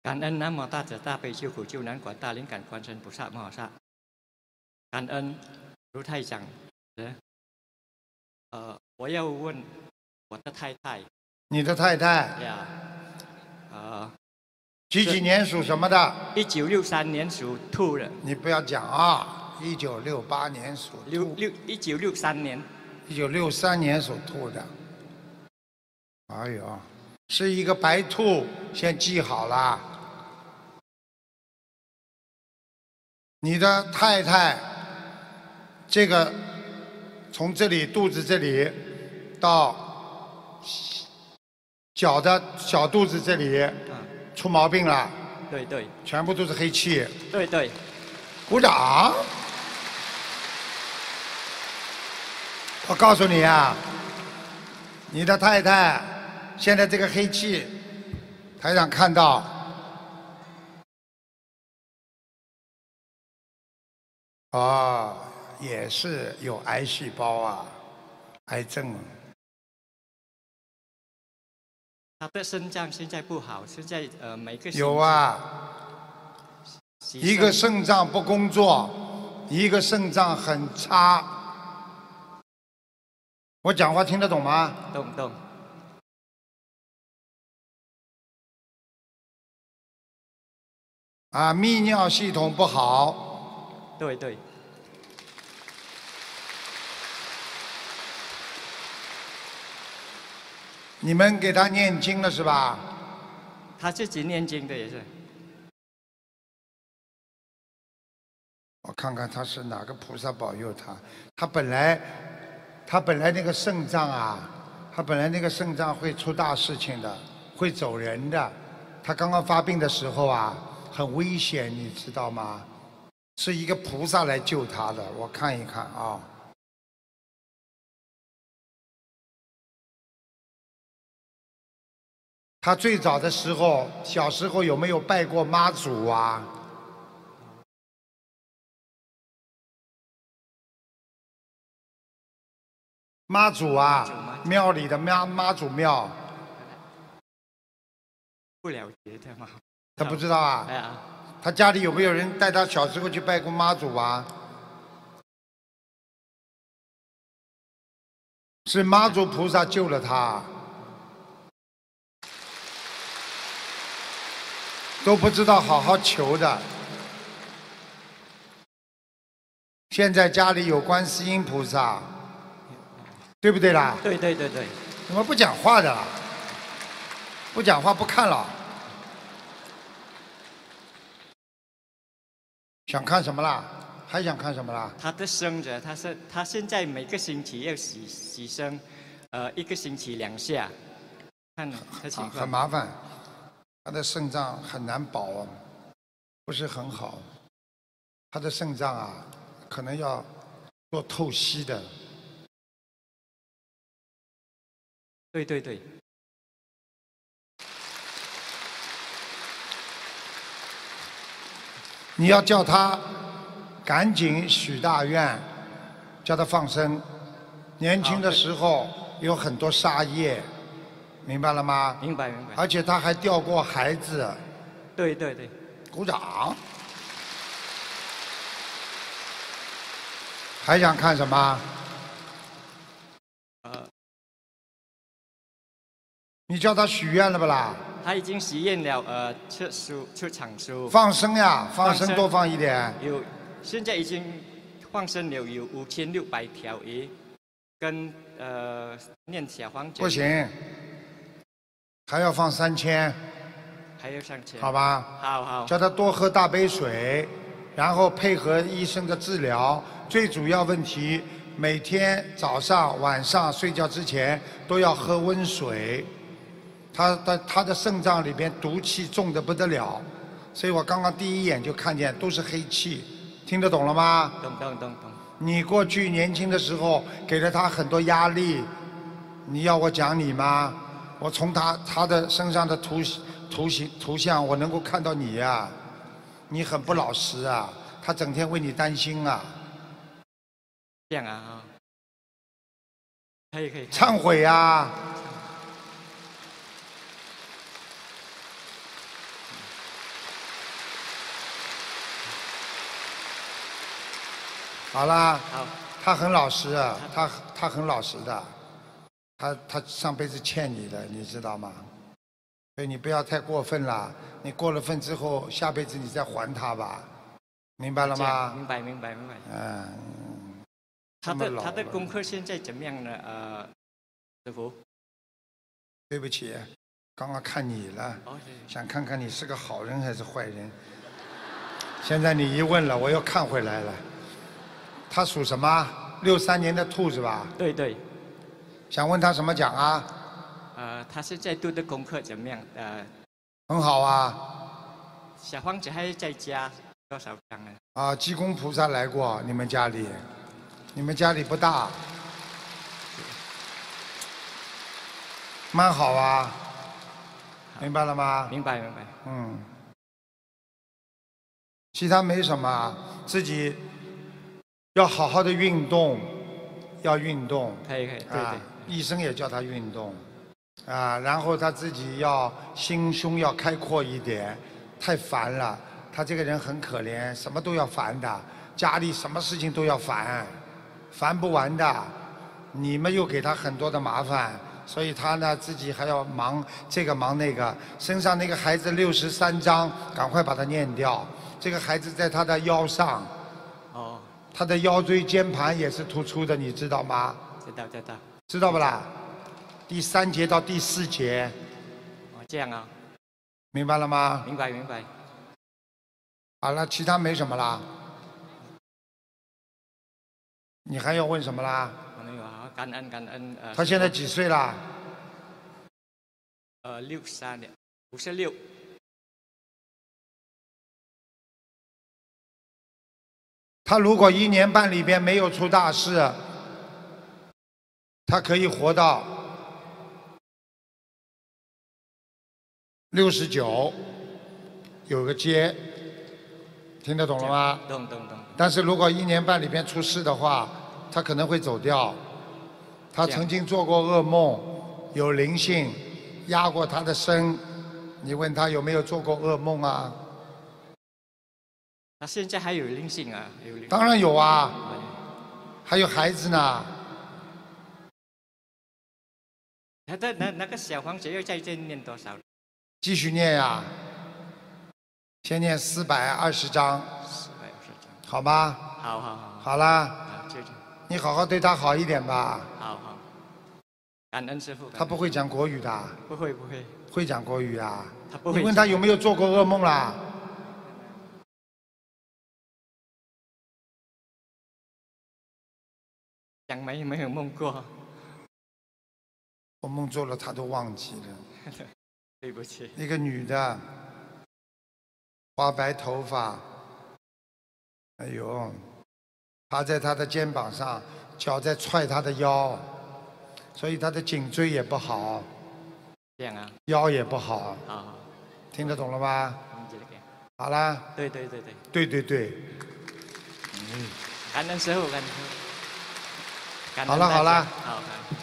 感恩南无大慈大悲救苦救难广大灵感观世音菩萨摩诃萨。感恩卢太长。我要问我的太太。 你的太太？ 呀。 几年属什么的 ？1963年属兔的。 你不要讲啊！1968年属兔。 1963年。 1963年属兔的。哎呦，是一个白兔，先记好了。你的太太，这个从这里肚子这里到脚的小肚子这里。出毛病了， 对对， 全部都是黑气， 对对， 鼓掌。我告诉你啊，你的太太现在这个黑气，台长看到，也是有癌细胞啊，癌症。 他的肾脏现在不好，现在每个有啊，一个肾脏不工作，一个肾脏很差。我讲话听得懂吗？ 懂。 泌尿系统不好。 对。 你们给他念经了是吧？ 他自己念经的也是。 我看看他是哪个菩萨保佑他。他本来那个肾脏啊，他本来那个肾脏会出大事情的，会走人的。他刚刚发病的时候啊，很危险，你知道吗？是一个菩萨来救他的。我看一看啊。他最早的时候，小时候有没有拜过妈祖啊？妈祖啊，庙里的妈祖庙。 不了解的吗？ 他不知道啊？ 哎呀， 他家里有没有人带他小时候去拜过妈祖啊？是妈祖菩萨救了他。都不知道好好求的。现在家里有观世音菩萨，对不对啦？ 对。 怎么不讲话的啦？不讲话不看了。想看什么啦？还想看什么啦？ 他的生着，他现在每个星期要洗生，1个星期2下，看他情况。 很麻烦。他的肾脏很难保啊，不是很好。他的肾脏啊，可能要做透析的。 对。 你要叫他赶紧许大愿，叫他放生。年轻的时候有很多杀业。明白了吗？ 明白。 而且他还掉过孩子。 对。 鼓掌。还想看什么？你叫他许愿了不啦？ 他已经许愿了，出场书。 放生呀，放生多放一点。 现在已经放生了有5600条鱼，跟念小黄卷。 不行。还要放3000， 还要上钱， 好吧？ 好。 叫他多喝大杯水，然后配合医生的治疗。最主要问题，每天早上、晚上睡觉之前都要喝温水。他的肾脏里边毒气重得不得了，所以我刚刚第一眼就看见都是黑气，听得懂了吗？ 懂。 你过去年轻的时候给了他很多压力，你要我讲你吗？我从他的身上的图像，我能够看到你呀，你很不老实啊，他整天为你担心啊。 这样啊，可以。 忏悔啊！ 好啦， 好， 他很老实啊，他很老实的，他上辈子欠你的，你知道吗？所以你不要太过分了，你过了分之后，下辈子你再还他吧，明白了吗？ 明白明白明白。 嗯。 他这么老了的功课现在怎么样呢？师傅。 对不起，刚刚看你了， 哦， 想看看你是个好人还是坏人。现在你一问了，我又看回来了。他属什么？63年的兔是吧？ 对对。 想问他什么奖啊？ 他现在读的功课怎么样？ 很好啊。 小房子还在加多少张呢？ 啊，济公菩萨来过你们家里，你们家里不大，蛮好啊。明白了吗？ 明白明白。 嗯。其他没什么，自己要好好的运动，要运动。 可以可以，对对。 医生也叫他运动，然后他自己要心胸要开阔一点，太烦了。他这个人很可怜，什么都要烦的，家里什么事情都要烦，烦不完的。你们又给他很多的麻烦，所以他呢自己还要忙这个忙那个。身上那个孩子63章，赶快把它念掉。这个孩子在他的腰上， 哦， 他的腰椎间盘也是突出的，你知道吗？ 知道知道。 知道不啦？第3节到第4节。 哦，这样啊。 明白了吗？ 明白明白。 好了，其他没什么啦。你还要问什么啦？ 没有啊，感恩。 他现在几岁啦 ？63年，56。 他如果1年半里边没有出大事，他可以活到69，有个阶，听得懂了吗？ 懂。 但是如果1年半里边出事的话，他可能会走掉。他曾经做过噩梦，有灵性压过他的身。你问他有没有做过噩梦啊？ 他现在还有灵性啊？ 当然有啊，还有孩子呢。 他的那个小房子要再念多少？ 继续念呀，先念420章。420章，好吗？ 好。 好啦，你好好对他好一点吧。 好。感恩师父。 他不会讲国语的。 不会。 会讲国语啊？ 他不会。 你问他有没有做过噩梦啦？ 讲没有梦过。 我梦做了，他都忘记了。 对不起。 一个女的，花白头发，哎呦，趴在他的肩膀上，脚在踹他的腰，所以他的颈椎也不好。 这样啊。 腰也不好。 好。 听得懂了吗？好啦。 对。 对。 感恩师父，感恩。 好了。 好。